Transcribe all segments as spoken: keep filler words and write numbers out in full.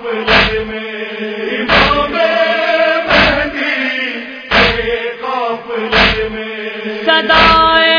قافلے میں امام مہدی کے قافلے میں صدائے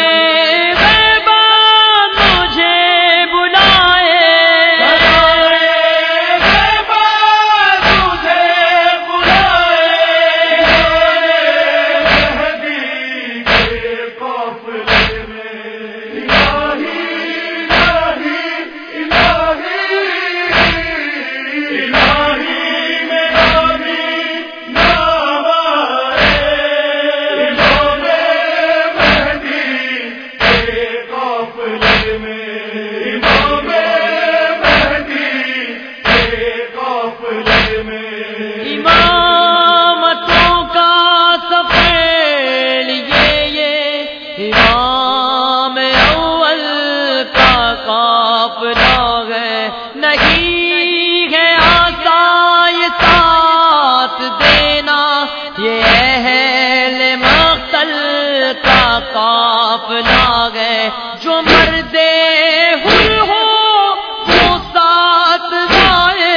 نہیں ہے آسان یہ ساتھ دینا، یہ اہل مقتل کا قافلہ ہے، جو مردے حر ہو وہ ساتھ جائے،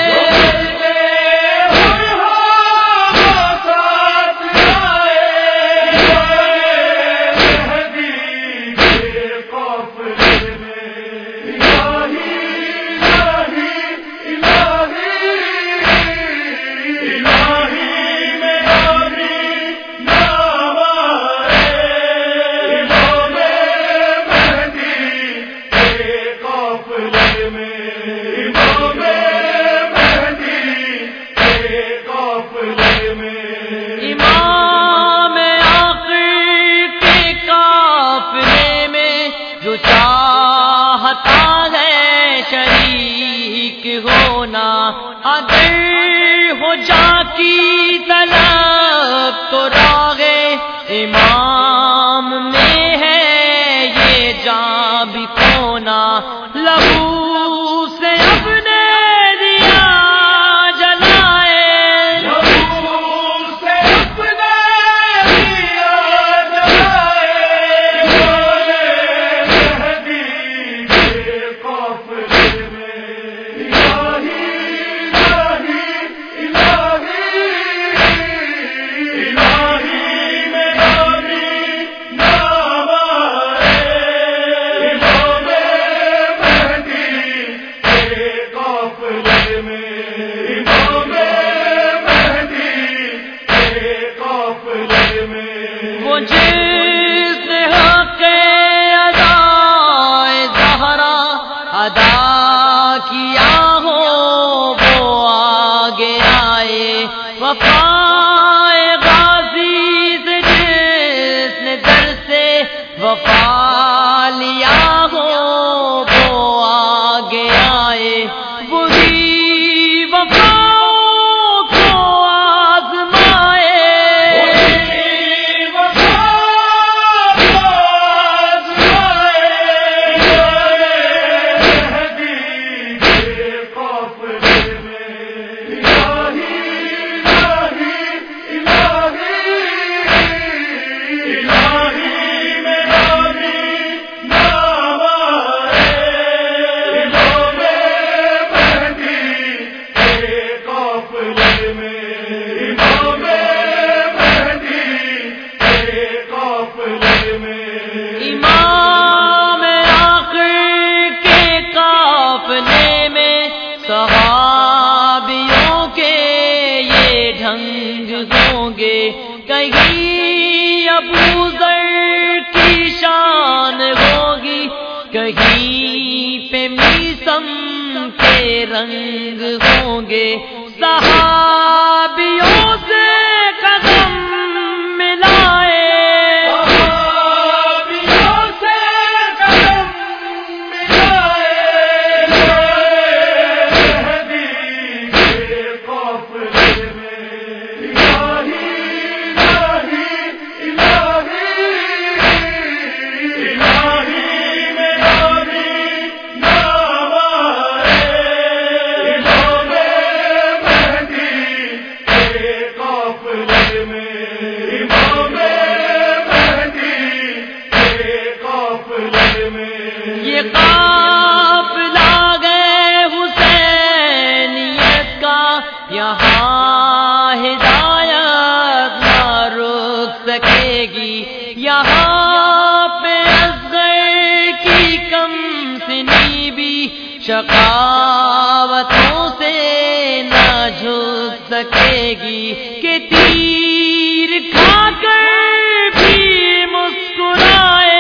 ہونا اگر ہو جا کی طلب تو راغ امام میں ہے یہ جاں بھی کھونا، لہو سے اپنے دیا جلائے، لہو سے اپنے دیا جلائے، مہدی کے قافلے میں جس نے حق ادائے زہرا ادا کیا ہو وہ آگے آئے، وفائے غازی سے جس نے در سے وفا لیا ہو وہ آگے آئے، وہی وفا صحابیوں کے یہ ڈھنگ ہوں گے، کہیں ابو ذر کی شان ہوگی، کہیں پہ میثم کے رنگ ہوں گے، صحابیوں سے قدم ملائے، سخاوتوں سے نہ جھک سکے گی کہ تیر کھا کر بھی مسکرائے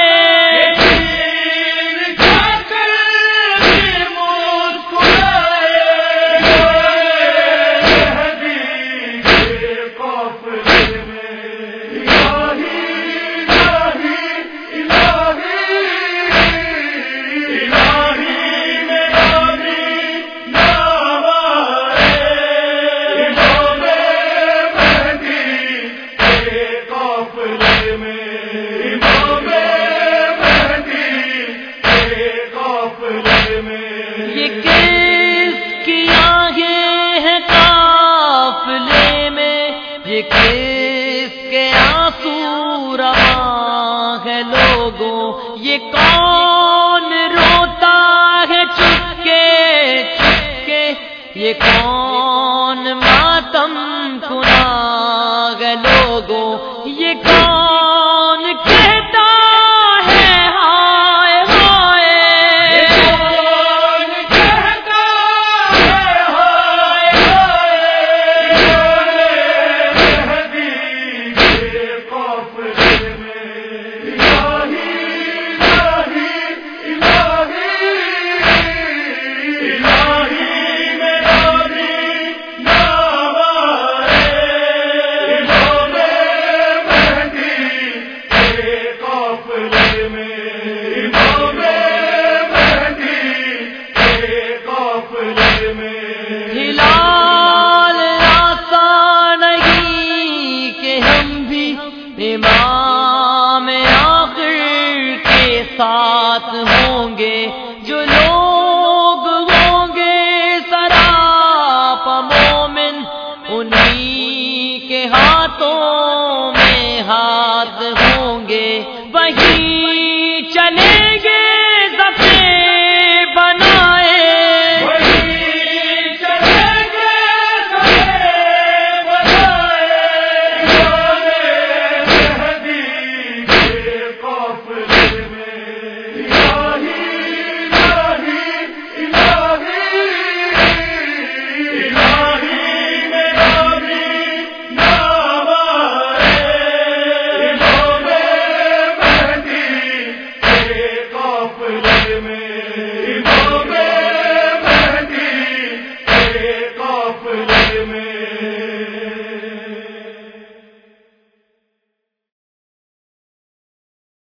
یہ کس کی آہیں ہیں قافلے میں، یہ کس کے آنسو رواں ہے لوگوں، یہ کون روتا ہے چپکے چپکے، یہ کون ماتم کنا ہے لوگوں، یہ کون کہتا ہے ہائے ہائے ہلال آسا نہیں کہ ہم بھی ایمان